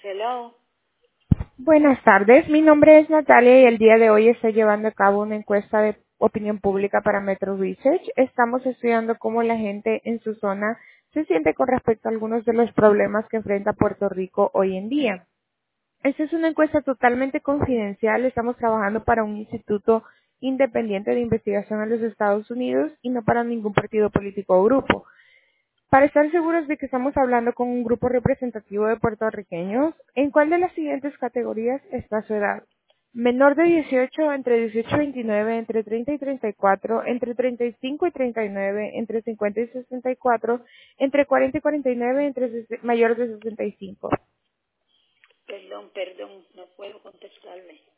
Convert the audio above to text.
Hello. Buenas tardes, mi nombre es Natalia y el día de hoy estoy llevando a cabo una encuesta de opinión pública para Metro Research. Estamos estudiando cómo la gente en su zona se siente con respecto a algunos de los problemas que enfrenta Puerto Rico hoy en día. Esta es una encuesta totalmente confidencial. Estamos trabajando para un instituto independiente de investigación en los Estados Unidos y no para ningún partido político o grupo. Para estar seguros de que estamos hablando con un grupo representativo de puertorriqueños, ¿en cuál de las siguientes categorías está su edad? Menor de 18, entre 18 y 29, entre 30 y 34, entre 35 y 39, entre 50 y 64, entre 40 y 49, mayor de 65. Perdón, no puedo contestarle.